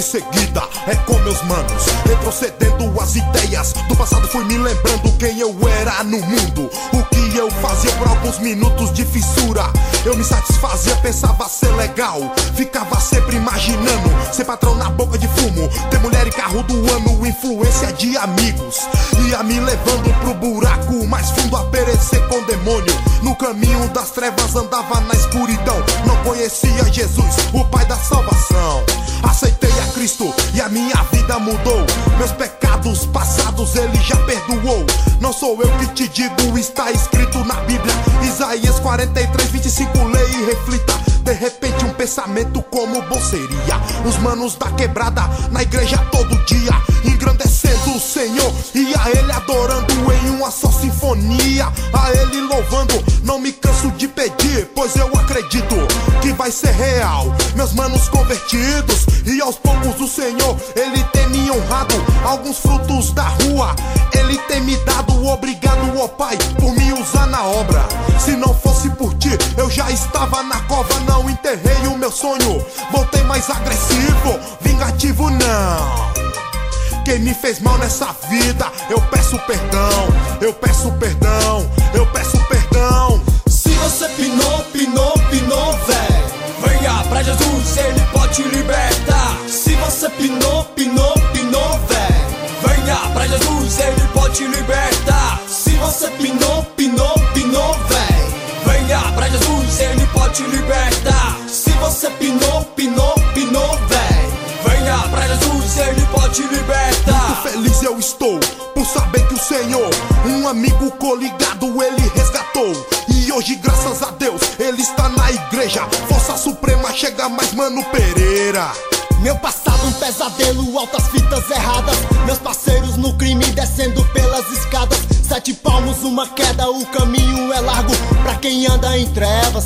sempre seguida é com meus manos, retrocedendo as ideias do passado. Fui me lembrando quem eu era no mundo, o que eu fazia por alguns minutos de fissura. Eu me satisfazia, pensava ser legal, ficava sempre imaginando ser patrão na boca de fumo, ter mulher e carro do ano, influência de amigos, ia me levando pro buraco mais fundo, a perecer com demônio. No caminho das trevas andava na escuridão, não conhecia Jesus, o Pai da salvação. Aceitei a Cristo e a minha vida mudou, meus pecados passados Ele já perdoou. Não sou eu que te digo, está escrito na Bíblia, Isaías 43:25, leia e reflita. De repente um pensamento como bom seria os manos da quebrada na igreja todo dia, engrandecendo o Senhor e a Ele adorando em uma só sinfonia, a Ele louvando. Não me canso de pedir, pois eu acredito que vai ser real, meus manos convertidos. E aos poucos o Senhor, Ele tem me honrado, alguns frutos da rua Ele tem me dado. Obrigado, ó Pai, por me usar na obra. Se não fosse por Ti, eu já estava na cova. Não enterrei o meu sonho, voltei mais agressivo, vingativo não. Quem me fez mal nessa vida, eu peço perdão, eu peço perdão, eu peço perdão. Se você pinou, véi, venha pra Jesus, Ele pode te libertar. Se você pinou, véi, venha pra Jesus, Ele pode te libertar. Se você pinou, véi, venha pra Jesus, Ele pode te libertar. Se você pinou, véi, venha pra Jesus, Ele pode te libertar. Muito feliz eu estou por saber que o Senhor, um amigo coligado, Ele resgatou. E hoje, graças a Deus, Ele está na igreja. Força Suprema, chega mais, Mano Pereira. Meu passado um pesadelo, altas fitas erradas, meus parceiros no crime descendo pelas escadas. 7 palmos, uma queda, o caminho é largo pra quem anda em trevas,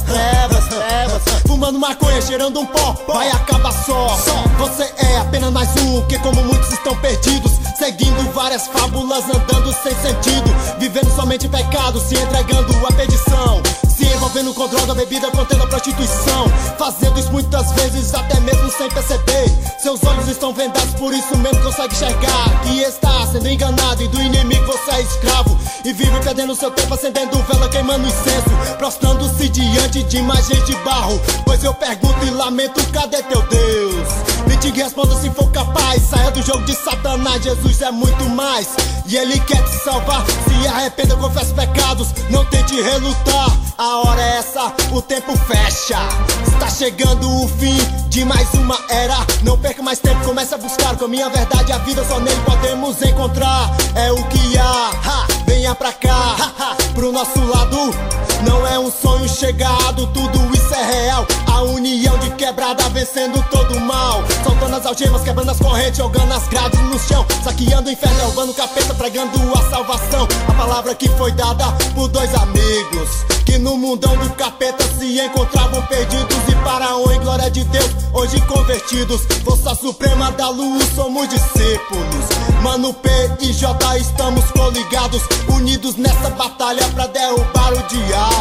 fumando maconha, cheirando um pó, vai acabar só. Você é apenas mais um, que como muitos estão perdidos, seguindo várias fábulas, andando sem sentido, vivendo somente pecado, se entregando à perdição, se envolvendo com droga, bebida, contendo a prostituição, fazendo isso muitas vezes até mesmo sem perceber. Seus olhos estão vendados, por isso mesmo consegue enxergar que está sendo enganado e do inimigo você é escravo, e vive perdendo seu tempo acendendo vela, queimando incenso, prostrando-se diante de imagens de barro. Pois eu pergunto e lamento, cadê teu Deus? Me diga e responda se for capaz, saia do jogo de Satanás, Jesus é muito mais, e Ele quer te salvar. Se arrependa, confesse pecados, não tente relutar. A hora é essa, o tempo fecha, está chegando o fim de mais uma era. Não perca mais tempo, comece a buscar, com a minha verdade a vida só nele podemos encontrar. É o que há, venha pra cá, pro nosso lado. Não é um sonho chegado, tudo isso é real. A união de quebrada vencendo todo o mal, soltando as algemas, quebrando as correntes, jogando as grades no chão, saqueando o inferno, derrubando o capeta, pregando a salvação. A palavra que foi dada por 2 amigos que no mundão do capeta se encontravam perdidos, e para a honra e glória de Deus, hoje convertidos. Força Suprema da Luz, somos discípulos, Mano P e J estamos coligados, unidos nessa batalha pra derrubar o diabo.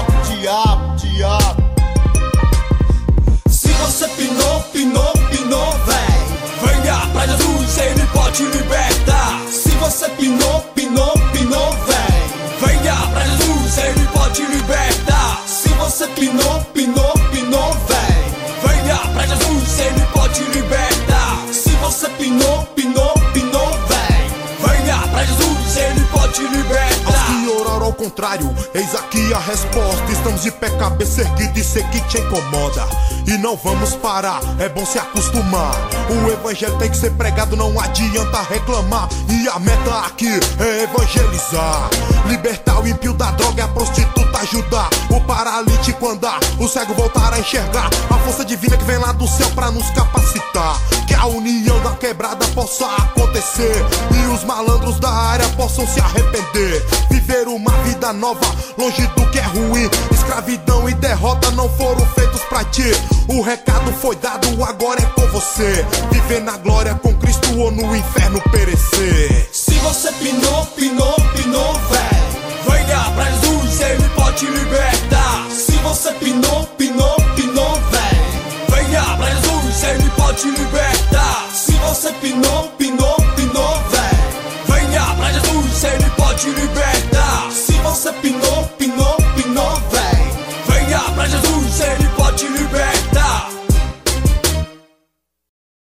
Se você pinou, véi, venha pra Jesus, Ele pode te libertar. Se você pinou, véi, venha pra Jesus, Ele pode te libertar. Se você pinou, véi, venha pra Jesus, Ele pode te libertar. Se você pinou, véi, venha pra Jesus, Ele pode te libertar. Aos que oraram ao contrário, eis aqui a resposta. Estamos de pé, cabeça erguida, e sei que te incomoda, e não vamos parar, é bom se acostumar. O evangelho tem que ser pregado, não adianta reclamar. E a meta aqui é evangelizar, libertar o ímpio da droga, a prostituta ajudar, o paralítico andar, o cego voltar a enxergar. A força divina que vem lá do céu pra nos capacitar, que a união da quebrada possa acontecer, e os malandros da área possam se arrepender, viver uma vida nova, longe do que é ruim. Escravidão e derrota não foram feitos pra ti. O recado foi dado, agora é com você, viver na glória com Cristo ou no inferno perecer. Se você pinou, véi, venha pra Jesus, Ele pode te libertar. Se você pinou, véi, venha pra Jesus, Ele pode te libertar. Se pode libertar.